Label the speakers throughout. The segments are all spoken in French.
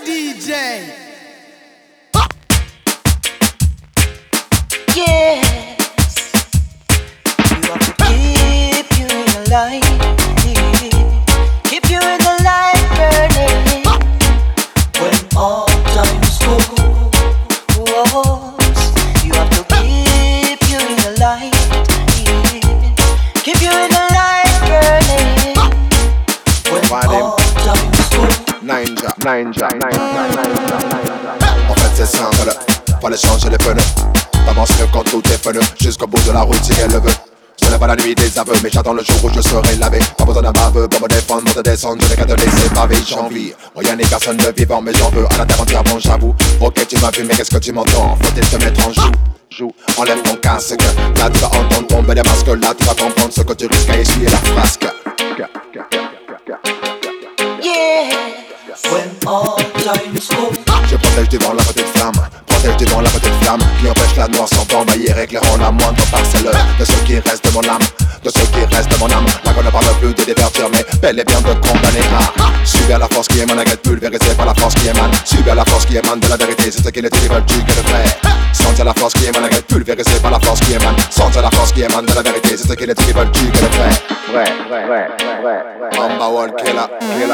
Speaker 1: DJ.
Speaker 2: Yes, you have to keep you in the light, keep you in the light burning. When all times go, you have to keep you in the light, keep you in the light burning. When all times go.
Speaker 3: Ninja. En fait c'est simple, fallait changer les pneus. T'avancerais quand tout est fun, jusqu'au bout de la route si elle le veut. Ce n'est pas la nuit des aveux, mais j'attends le jour où je serai lavé. Pas besoin d'un baveux pour me défendre, pour te descendre, je n'ai qu'à te laisser pavé. J'envie, rien n'est personne de vivant, mais j'en veux à la terre entière, bon j'avoue. Ok tu m'as vu, mais qu'est-ce que tu m'entends? Faut-il te mettre en joue? Enlève ton casque, là tu vas entendre tomber des masques. Là tu vas comprendre ce que tu risques à essuyer la frasque.
Speaker 2: Yeah, when all times go.
Speaker 3: Je protège devant la petite flamme, protège devant la petite flamme qui empêche la noirceur d'envahir, éclairant la moindre parcelle de ce qui reste de mon âme, de ce qui reste de mon âme. Là qu'on ne parle plus de divertir, mais bel et bien de condamner à subir la force qui émane, à être pulvérisée par la force qui émane. Subir la force qui émane de la vérité, c'est ce qui est veulent tu que le vrai. Sentir la force qui émane, à être pulvérisée par la force qui émane. Sentir la force qui émane de la vérité, c'est ce qui est veulent tu que le vrai. Mamba Wall Killer.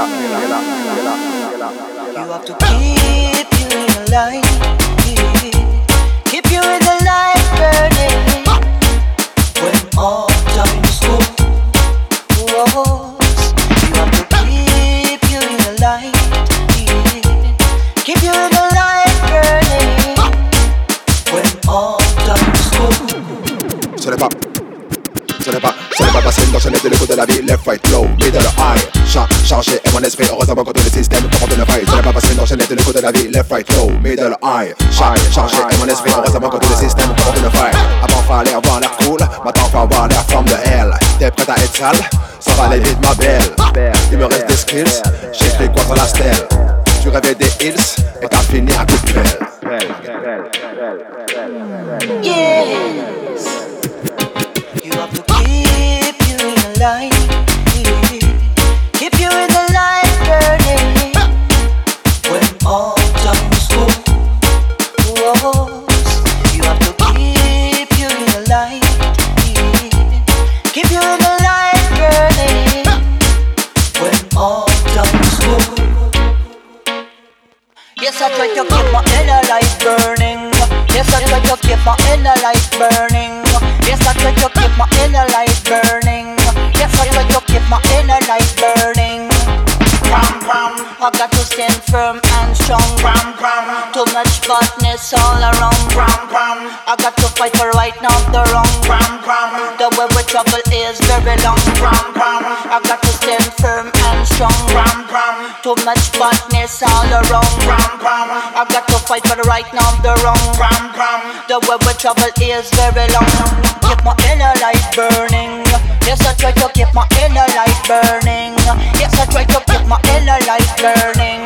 Speaker 2: You have to keep you in the light, keep you in the light burning. When all times go, you have to keep you in the light, keep you in the light burning. When all times go.
Speaker 3: Ce n'est pas facile d'enchaîner tous les coups de la vie. Left, right, low, middle, high. Changer est mon esprit, heureusement contre le système pour ne fight. Ce n'est pas facile d'enchaîner tous les coups de la vie. Left, right, low, middle, high. Changer est mon esprit, heureusement contre le système pour ne fight. Avant fallait avoir l'air cool, maintenant faut avoir l'air forme de hell. T'es prête à être sale? Ça va aller vite ma belle. Il me reste des skills, j'écris quoi sur la stèle. Tu rêvais des hills et t'as fini à coup de pelle.
Speaker 2: Yes, you have to keep you in the light, keep you in the light burning. When all times go, you have to keep you in the light, keep you in the light burning. When all times go. Yes, I try to keep my inner light burning. Yes, I try to keep my inner light burning. Yes, I try to keep my inner light burning. Yes, I try to keep my inner light burning. I got to stand firm and strong. Too much badness all around. I got to fight for right, not the wrong. The way we travel is very long. I got to stand firm and strong. Too much badness all around. I got to fight for the right, not the wrong. The way we travel is very long. Keep my inner light burning. Yes, I try to keep my inner light burning. Yes, I try to keep my inner light burning.